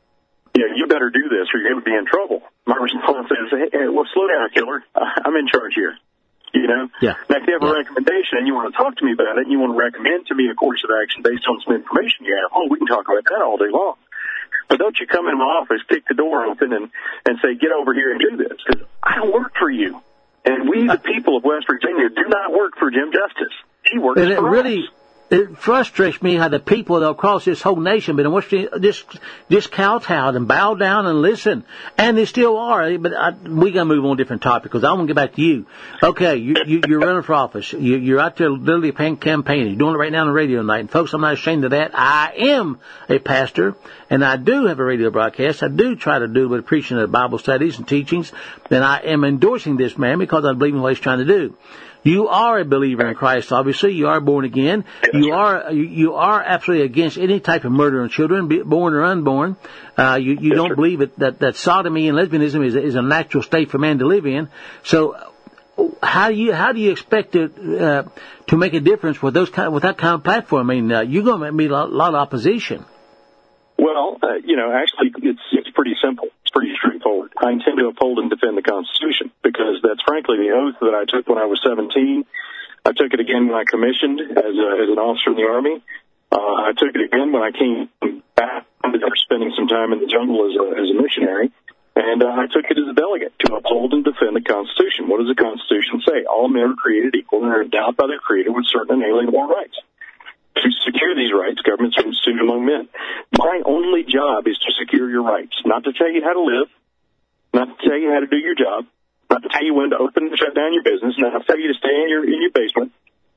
you better do this or you're going to be in trouble, my response is, hey, well, slow down, killer. I'm in charge here. Yeah. Now, if you have a recommendation and you want to talk to me about it and you want to recommend to me a course of action based on some information you have, we can talk about that all day long. But don't you come in my office, kick the door open, and say, get over here and do this, because I don't work for you. And we, the people of West Virginia, do not work for Jim Justice. He works for us. It frustrates me how the people across this whole nation been just kowtowed and bowed down and listen, and they still are. But we got to move on to a different topic because I want to get back to you. Okay, you're running for office. You're out there literally campaigning. You're doing it right now on the radio tonight. And folks, I'm not ashamed of that. I am a pastor, and I do have a radio broadcast. I do try to do with preaching of Bible studies and teachings, and I am endorsing this man because I believe in what he's trying to do. You are a believer in Christ, obviously. You are born again. You are absolutely against any type of murder of children, born or unborn. You don't believe that sodomy and lesbianism is a natural state for man to live in. So, how do you expect to make a difference with that kind of platform? I mean, you're going to meet a lot of opposition. Well, actually, it's pretty simple. It's pretty straightforward. I intend to uphold and defend the Constitution because that's frankly the oath that I took when I was 17. I took it again when I commissioned as an officer in the Army. I took it again when I came back after spending some time in the jungle as a missionary. And I took it as a delegate to uphold and defend the Constitution. What does the Constitution say? All men are created equal and are endowed by their Creator with certain inalienable rights. To secure these rights, governments are instituted among men. My only job is to secure your rights, not to tell you how to live, not to tell you how to do your job, not to tell you when to open and shut down your business, not to tell you to stay in your basement.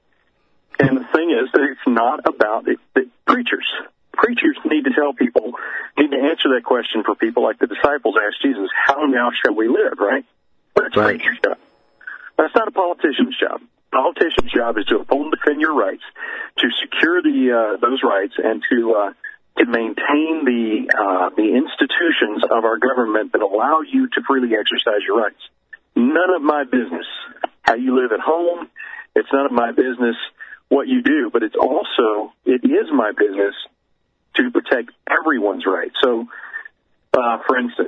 And the thing is that it's not about the preachers. Preachers need to answer that question for people like the disciples asked Jesus, how now shall we live, right? That's a preacher's job. That's not a politician's job. A politician's job is to uphold and defend your rights, to secure those rights, and to maintain the institutions of our government that allow you to freely exercise your rights. None of my business how you live at home. It's none of my business what you do, but it is my business to protect everyone's rights. So, for instance,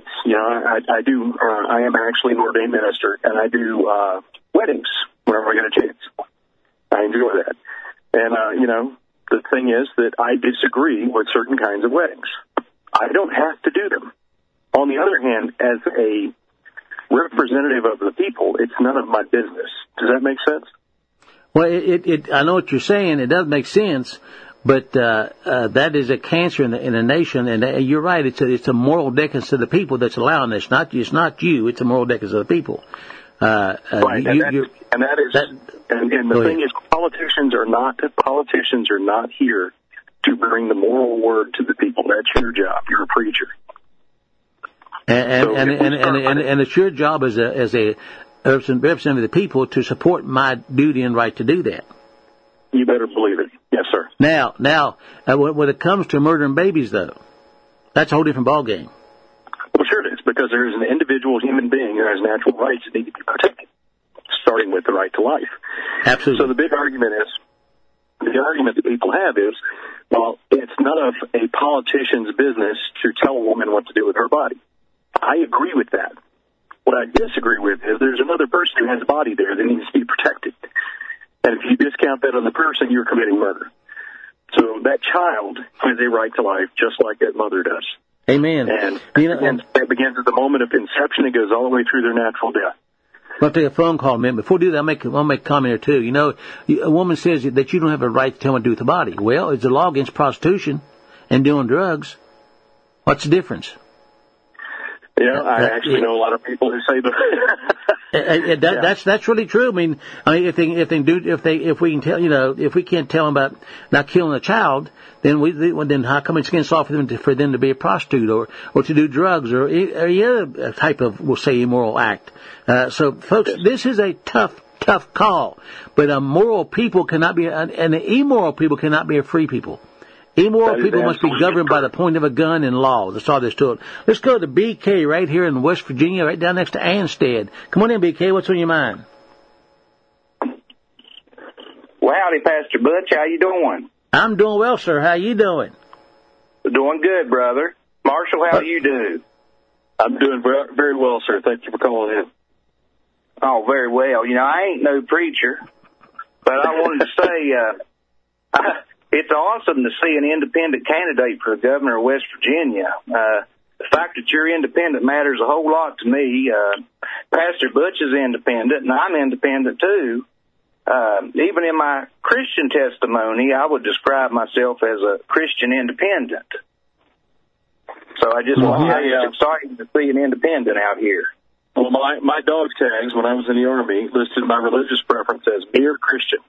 I am actually an ordained minister, and I do weddings whenever I get a chance. I enjoy that. And, the thing is that I disagree with certain kinds of weddings. I don't have to do them. On the other hand, as representative of the people, it's none of my business. Does that make sense? Well, I know what you're saying. It does make sense, but that is a cancer in a nation, and you're right. It's a moral decadence to the people that's allowing this. It's not you. It's a moral decadence to the people. Right, the thing is, politicians are not here to bring the moral word to the people. That's your job. You're a preacher. And it's your job as a representative of the people to support my duty and right to do that. You better believe it. Yes, sir. Now, when it comes to murdering babies, though, that's a whole different ballgame. Well, sure it is, because there is an individual human being who has natural rights that need to be protected, starting with the right to life. Absolutely. So the argument that people have is, well, it's none of a politician's business to tell a woman what to do with her body. I agree with that. What I disagree with is there's another person who has a body there that needs to be protected. And if you discount that on the person, you're committing murder. So that child has a right to life just like that mother does. Amen. And that begins at the moment of conception. It goes all the way through their natural death. I'll take a phone call, man. Before we do that, I'll make a comment or two. You know, a woman says that you don't have a right to tell her what to do with the body. Well, it's a law against prostitution and doing drugs. What's the difference? Yeah, I actually know a lot of people who say that. That's really true. I mean, if we can tell, if we can't tell them about not killing a child, then how come it's against law for them to be a prostitute or to do drugs or any other type of, we'll say, immoral act? So, folks, this is a tough call. But a moral people cannot be, and an immoral people cannot be a free people. Immoral people must be governed by the point of a gun and law. That's all there's to it. Let's go to BK right here in West Virginia, right down next to Anstead. Come on in, BK. What's on your mind? Well, howdy, Pastor Butch. How you doing? I'm doing well, sir. How you doing? Doing good, brother. Marshall, how you do? I'm doing very well, sir. Thank you for calling in. Oh, very well. I ain't no preacher, but I wanted to say it's awesome to see an independent candidate for the governor of West Virginia. The fact that you're independent matters a whole lot to me. Pastor Butch is independent, and I'm independent, too. Even in my Christian testimony, I would describe myself as a Christian independent. So I just want to say it's exciting to see an independent out here. Well, my dog tags when I was in the Army listed my religious preference as mere Christian.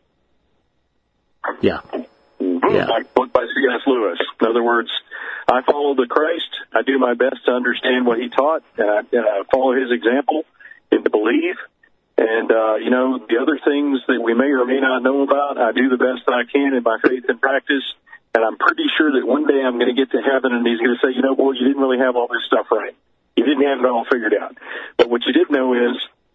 Yeah. Like book by C.S. Lewis. In other words, I follow the Christ. I do my best to understand what he taught, and I follow his example and to believe. And, the other things that we may or may not know about, I do the best that I can in my faith and practice. And I'm pretty sure that one day I'm going to get to heaven and he's going to say, boy, you didn't really have all this stuff right. You didn't have it all figured out. But what you did know is,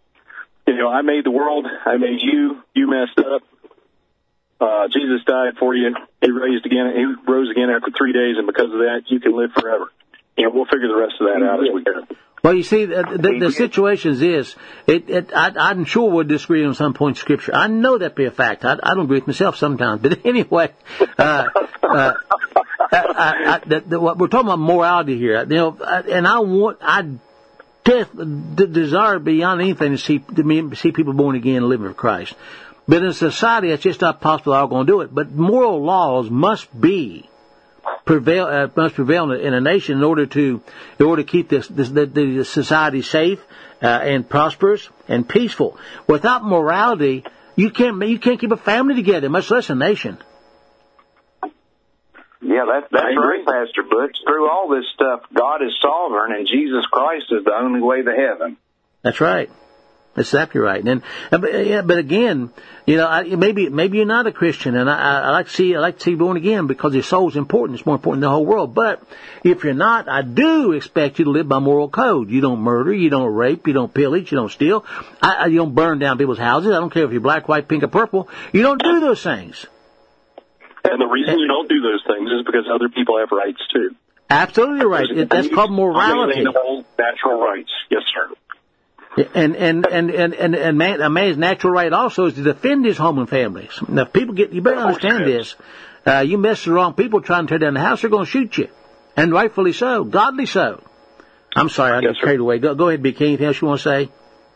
I made the world. I made you. You messed up. Jesus died for you. He rose again after 3 days, and because of that, you can live forever. We'll figure the rest of that out as we go. Well, you see, the situation is I'm sure we'll disagree on some point in Scripture. I know that be a fact. I don't agree with myself sometimes. But anyway, we're talking about morality here. And I desire beyond anything to see people born again and living for Christ. But in society, it's just not possible they're all going to do it. But moral laws must prevail in a nation in order to keep the society safe and prosperous and peaceful. Without morality, you can't keep a family together, much less a nation. Yeah, that's right, Pastor Butch. Through all this stuff, God is sovereign, and Jesus Christ is the only way to heaven. That's right. That's exactly right. But again, maybe you're not a Christian, and I like to see born again because your soul's important. It's more important than the whole world. But if you're not, I do expect you to live by moral code. You don't murder, you don't rape, you don't pillage, you don't steal, you don't burn down people's houses. I don't care if you're black, white, pink, or purple. You don't do those things. And the reason you don't do those things is because other people have rights too. Absolutely right. That's called morality. Natural rights, yes, sir. And a man's natural right also is to defend his home and families. Now, you better understand this. You mess with the wrong people trying to tear down the house, they're going to shoot you. And rightfully so, godly so. I'm sorry, I got carried away. Go ahead, Big King. Anything else you want to say?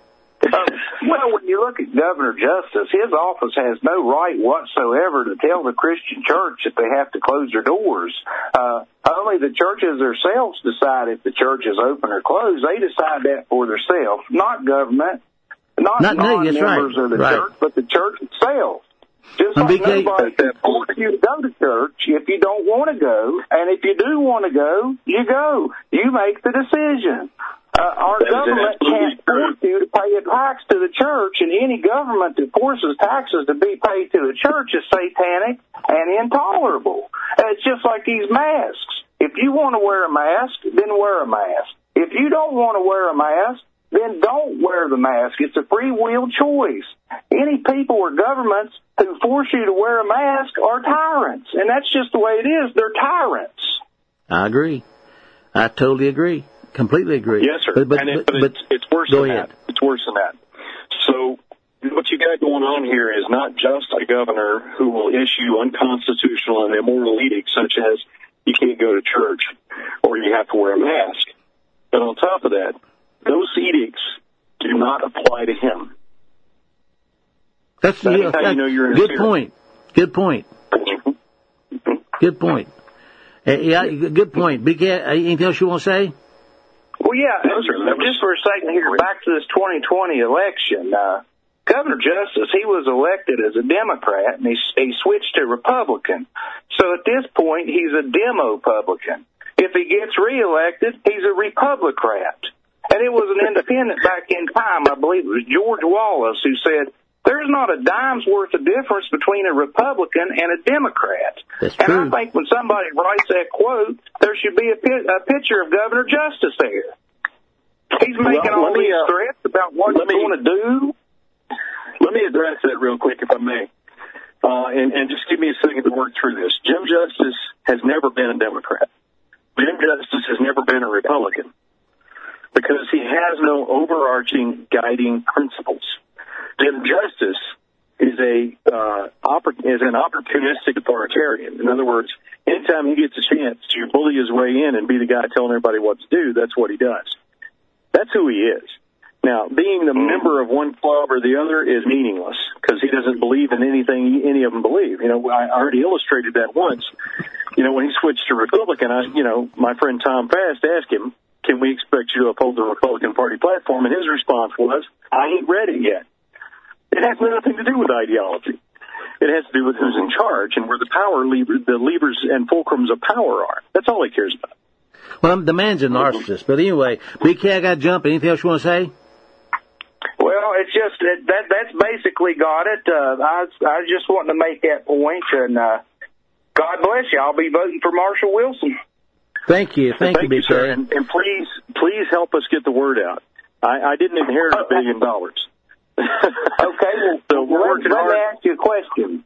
Well, when you look at Governor Justice, his office has no right whatsoever to tell the Christian church that they have to close their doors. Only the churches themselves decide if the church is open or closed. They decide that for themselves, not government, not non-members of the church, but the church itself. Just like nobody can force you to go to church if you don't want to go, and if you do want to go, you go. You make the decision. Our government can't force you to pay a tax to the church, and any government that forces taxes to be paid to the church is satanic and intolerable. It's just like these masks. If you want to wear a mask, then wear a mask. If you don't want to wear a mask, then don't wear the mask. It's a free will choice. Any people or governments who force you to wear a mask are tyrants, and that's just the way it is. They're tyrants. I agree. I totally agree. Completely agree. Yes, sir. But it's worse than that. It's worse than that. So what you got going on here is not just a governor who will issue unconstitutional and immoral edicts such as you can't go to church or you have to wear a mask. But on top of that, those edicts do not apply to him. That's how you know you're in good point. Good point. Good point. Yeah, good point. Big Cat, anything else you want to say? Well, yeah, just for a second here, back to this 2020 election. Governor Justice, he was elected as a Democrat, and he switched to Republican. So at this point, he's a Demo-Publican. If he gets reelected, he's a Republicrat. And it was an independent back in time, I believe it was George Wallace, who said, there's not a dime's worth of difference between a Republican and a Democrat. That's and true. I think when somebody writes that quote, there should be a picture of Governor Justice there. He's making all these threats about what he's going to do. Let me address that real quick, if I may. And just give me a second to work through this. Jim Justice has never been a Democrat. Jim Justice has never been a Republican because he has no overarching guiding principles. Jim Justice is an opportunistic authoritarian. In other words, anytime he gets a chance to bully his way in and be the guy telling everybody what to do, that's what he does. That's who he is. Now, being the member of one club or the other is meaningless because he doesn't believe in anything any of them believe. You know, I already illustrated that once. You know, when he switched to Republican, my friend Tom Fast asked him, can we expect you to uphold the Republican Party platform? And his response was, I ain't read it yet. It has nothing to do with ideology. It has to do with who's in charge and where the levers and fulcrums of power are. That's all he cares about. Well, the man's a narcissist. But anyway, Big Cat, I got to jump. Anything else you want to say? Well, it's just that's basically got it. I just wanted to make that point, and God bless you. I'll be voting for Marshall Wilson. Thank you. Thank you, Big Cat. Sir. And please help us get the word out. I didn't inherit $1 billion. Okay, well, let me ask you a question.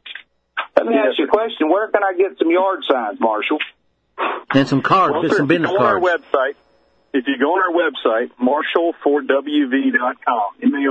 Where can I get some yard signs, Marshall? And some cards, some business cards. If you go on our website, marshall4wv.com,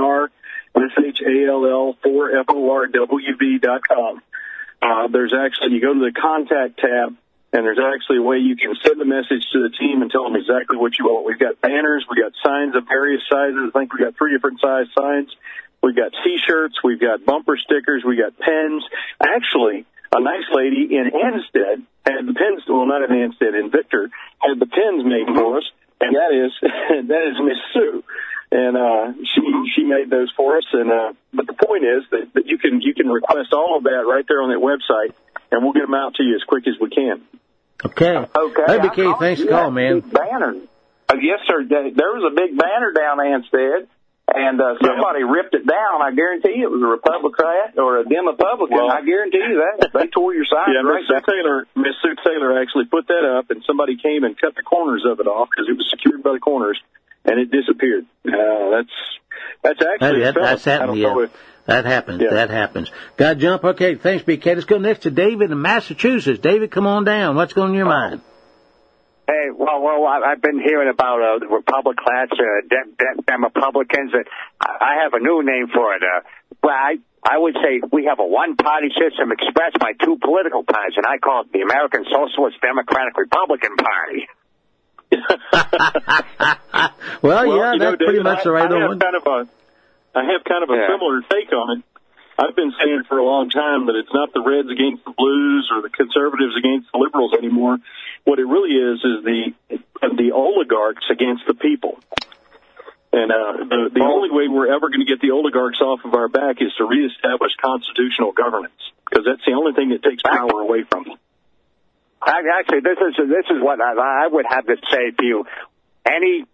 MARSHALL4FORWV.com, there's actually, you go to the contact tab, and there's actually a way you can send a message to the team and tell them exactly what you want. We've got banners, we've got signs of various sizes. I think we've got 3 different size signs. We've got T-shirts, we've got bumper stickers, we've got pens. Actually, a nice lady in Ansted had the pens, well, not in Ansted, in Victor, had the pens made for us, and that is Miss Sue. And she made those for us. And but the point is that you can request all of that right there on that website, and we'll get them out to you as quick as we can. Okay. Hey, BK, thanks for calling, man. Banner. Yes, sir. There was a big banner down Ansted. And somebody ripped it down. I guarantee you it was a Republican or a Demo-Publican. Well, I guarantee you that. They tore your sign. Yeah, right Miss Sue Taylor actually put that up, and somebody came and cut the corners of it off because it was secured by the corners, and it disappeared. That's actually that's happened. Yeah, that happens. Yeah. That happens. Got to jump. Okay, thanks, BK. Let's go next to David in Massachusetts. David, come on down. What's going on in your mind? Hey, well, I've been hearing about the Republicans, Demo-Publicans. I have a new name for it. Well, I would say we have a one-party system expressed by 2 political parties, and I call it the American Socialist Democratic Republican Party. Well, yeah, that's David, pretty much the right one. I have kind of a similar take on it. I've been saying for a long time that it's not the Reds against the Blues or the Conservatives against the Liberals anymore. What it really is the oligarchs against the people. And the only way we're ever going to get the oligarchs off of our back is to reestablish constitutional governance, because that's the only thing that takes power away from them. Actually, this is what I would have to say to you. Any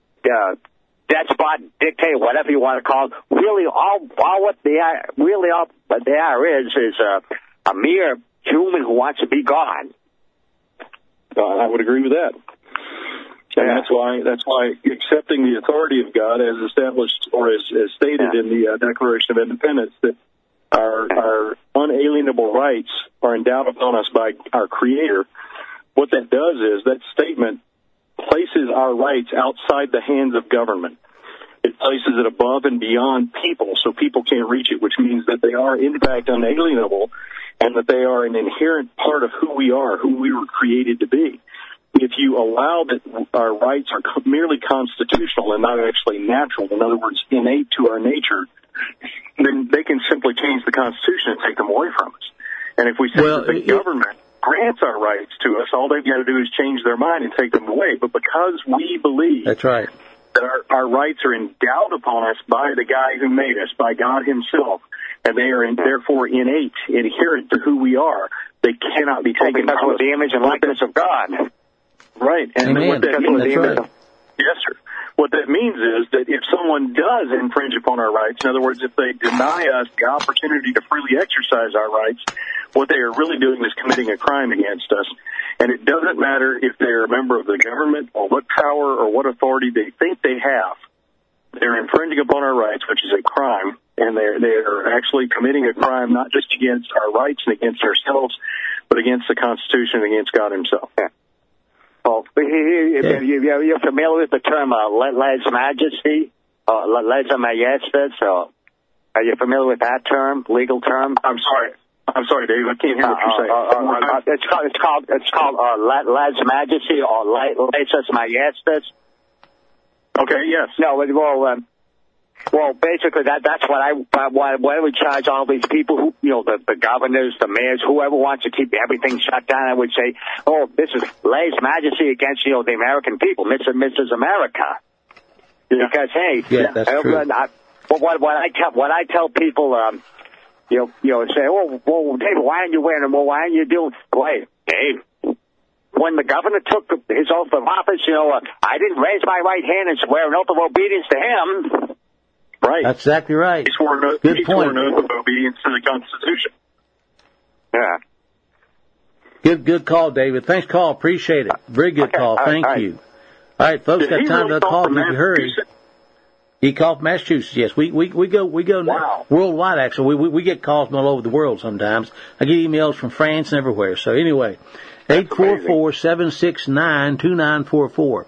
despot, dictator, whatever you want to call it, really all what they are is a mere human who wants to be God. I would agree with that. And that's why accepting the authority of God as established or as stated in the Declaration of Independence, that our unalienable rights are endowed upon us by our Creator, what that does is that statement places our rights outside the hands of government. It places it above and beyond people, so people can't reach it, which means that they are, in fact, unalienable, and that they are an inherent part of who we are, who we were created to be. If you allow that our rights are merely constitutional and not actually natural, in other words, innate to our nature, then they can simply change the Constitution and take them away from us. And if we say that the government grants our rights to us, all they've got to do is change their mind and take them away. But because we believe that's right, that our rights are endowed upon us by the guy who made us, by God himself, and they are therefore innate, inherent to who we are, they cannot be taken from us. The image and likeness of God. Right. And Amen. What that means, right. Yes, sir. What that means is that if someone does infringe upon our rights, in other words, if they deny us the opportunity to freely exercise our rights, what they are really doing is committing a crime against us. And it doesn't matter if they're a member of the government or what power or what authority they think they have. They're infringing upon our rights, which is a crime, and they're actually committing a crime not just against our rights and against ourselves, but against the Constitution and against God himself. Yeah. Oh, you're familiar with the term lèse majesty, lèse majestas? Are you familiar with that term, legal term? I'm sorry, Dave. I can't hear what you're saying. It's called lèse majesty or lèse majestas. Okay. Yes. No. Well, basically that's what I would charge all these people who, the governors, the mayors, whoever wants to keep everything shut down. I would say, this is lèse majesty against, the American people, Mr. and Mrs. America. Yeah. Because, hey, that's true. What I tell people, say, well, Dave, why aren't you wearing them? Well, why aren't you doing, wait, Dave, when the governor took his oath of office, I didn't raise my right hand and swear an oath of obedience to him. Right. That's exactly right. He swore an oath of obedience to the Constitution. Yeah. Good call, David. Thanks, call. Appreciate it. Very good call. Thank you. All right, folks, got time to call if you hurry. He called from Massachusetts. Yes, we go worldwide. Actually, we get calls from all over the world. Sometimes I get emails from France and everywhere. So anyway, 844-769-2944.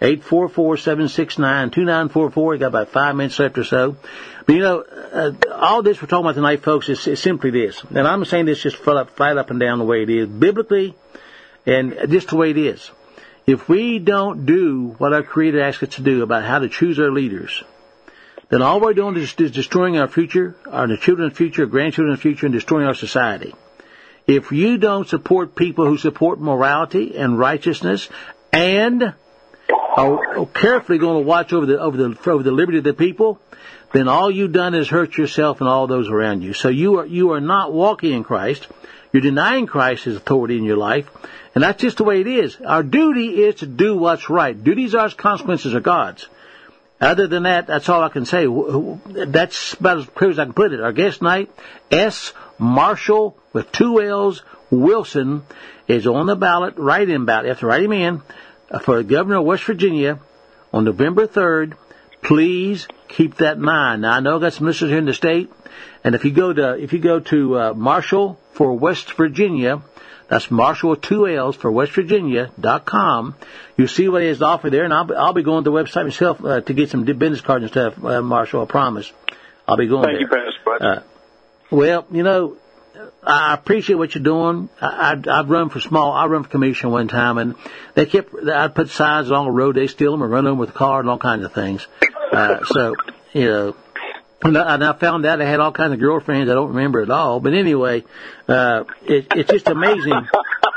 844-769-2944. We got about 5 minutes left or so. But all this we're talking about tonight, folks, is simply this. And I'm saying this just flat up and down the way it is, biblically, and just the way it is. If we don't do what our Creator asks us to do about how to choose our leaders, then all we're doing is destroying our future, our children's future, grandchildren's future, and destroying our society. If you don't support people who support morality and righteousness and are carefully going to watch over the liberty of the people, then all you've done is hurt yourself and all those around you. So you are not walking in Christ. You're denying Christ's authority in your life, and that's just the way it is. Our duty is to do what's right. Duties are, consequences are God's. Other than that, that's all I can say. That's about as clear as I can put it. Our guest tonight, S. Marshall with 2 L's Wilson, is on the ballot, write-in ballot. You have to write him in for the governor of West Virginia on November 3rd. Please keep that in mind. Now, I know I've got some listeners here in the state, and if you go to Marshall for West Virginia, that's Marshall with 2 L's for West Virginia.com, you'll see what he has to offer there, and I'll be going to the website myself to get some business cards and stuff, Marshall, I promise. I'll be going there. Thank you, Pastor Bud. Well, I appreciate what you're doing. I've run for commission one time, and I'd put signs along the road. They steal them and run them with a car and all kinds of things. So, you know, and I found out I had all kinds of girlfriends. I don't remember it all, but anyway, it's just amazing.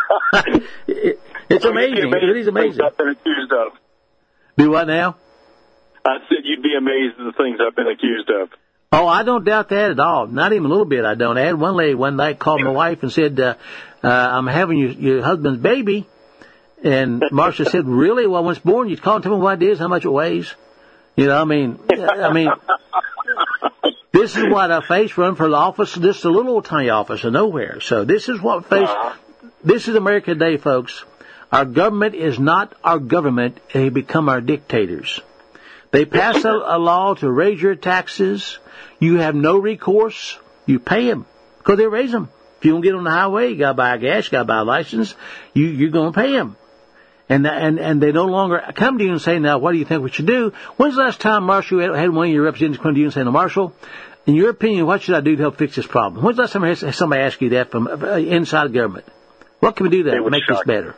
It's amazing. It is amazing. I've been accused of. Do what now? I said you'd be amazed at the things I've been accused of. Oh, I don't doubt that at all. Not even a little bit, I don't. I had one lady one night called my wife and said, I'm having your husband's baby. And Marcia said, really? Well, when it's born, you call and tell me what it is, how much it weighs. You know, I mean, this is what I face run for the office. This is a little old tiny office of nowhere. So this is what face. This is America today, folks. Our government is not our government. They become our dictators. They pass a law to raise your taxes. You have no recourse. You pay them because they raise them. If you don't get on the highway, you got to buy gas, you got to buy a license. You're going to pay them. And they no longer come to you and say, now, what do you think we should do? When's the last time, Marshall, you had one of your representatives come to you and say, now, Marshall, in your opinion, what should I do to help fix this problem? When's the last time somebody asked you that from inside government? What can we do to make this better?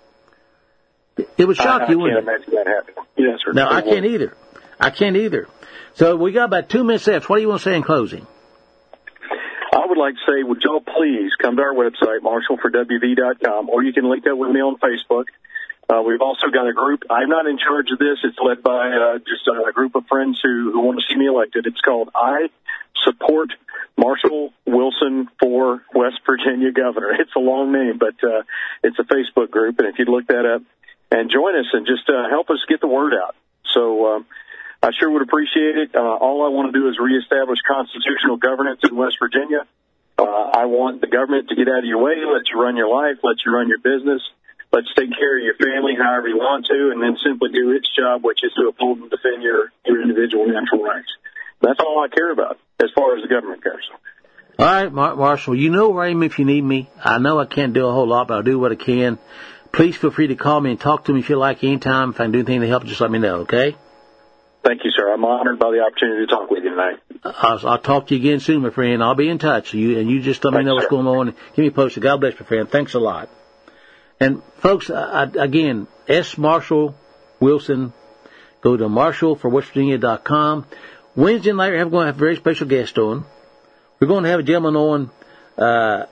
It would shock you, wouldn't it? I can't imagine that happening. Yes, sir. No, I can't either. I can't either. So we got about 2 minutes left. What do you want to say in closing? I would like to say, would y'all please come to our website, marshallforwv.com, or you can link up with me on Facebook. We've also got a group. I'm not in charge of this. It's led by just a group of friends who want to see me elected. It's called I Support Marshall Wilson for West Virginia Governor. It's a long name, but it's a Facebook group, and if you'd look that up and join us and just help us get the word out. So I sure would appreciate it. All I want to do is reestablish constitutional governance in West Virginia. I want the government to get out of your way, let you run your life, let you run your business. Let's take care of your family however you want to, and then simply do its job, which is to uphold and defend your individual natural rights. That's all I care about as far as the government goes. All right, Marshall, you know where I am if you need me. I know I can't do a whole lot, but I'll do what I can. Please feel free to call me and talk to me if you like anytime. If I can do anything to help, just let me know, okay? Thank you, sir. I'm honored by the opportunity to talk with you tonight. I'll talk to you again soon, my friend. I'll be in touch. You just let me know what's going on. Keep me posted. God bless, my friend. Thanks a lot. And, folks, again, S. Marshall Wilson. Go to marshallforwestvirginia.com. Wednesday night, we're going to have a very special guest on. We're going to have a gentleman on,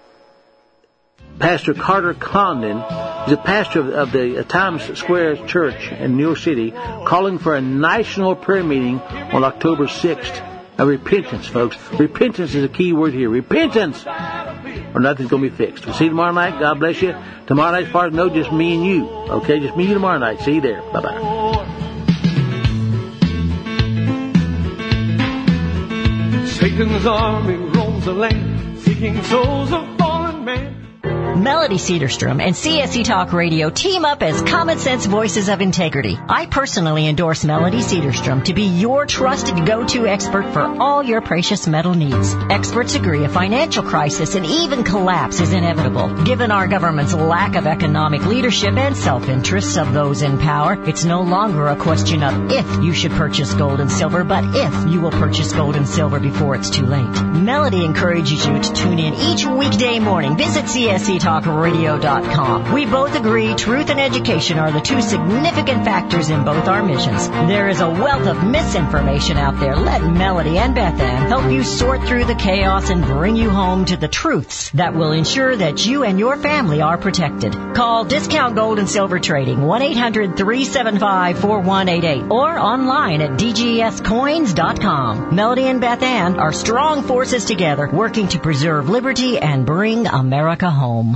Pastor Carter Condon. He's a pastor of the Times Square Church in New York City, calling for a national prayer meeting on October 6th. Now, repentance, folks. Repentance is a key word here. Repentance! Or nothing's going to be fixed. We'll see you tomorrow night. God bless you. Tomorrow night, as far as I know, just me and you. Okay? Just me and you tomorrow night. See you there. Bye-bye. Satan's army roams the land, seeking souls of fallen men. Melody Cedarstrom and CSC Talk Radio team up as common sense voices of integrity. I personally endorse Melody Cedarstrom to be your trusted go-to expert for all your precious metal needs. Experts agree a financial crisis and even collapse is inevitable. Given our government's lack of economic leadership and self-interests of those in power, it's no longer a question of if you should purchase gold and silver, but if you will purchase gold and silver before it's too late. Melody encourages you to tune in each weekday morning. Visit CSCTalkRadio.com. We both agree truth and education are the two significant factors in both our missions. There is a wealth of misinformation out there. Let Melody and Beth Ann help you sort through the chaos and bring you home to the truths that will ensure that you and your family are protected. Call Discount Gold and Silver Trading 1-800-375-4188 or online at DGScoins.com. Melody and Beth Ann are strong forces together working to preserve liberty and bring America home.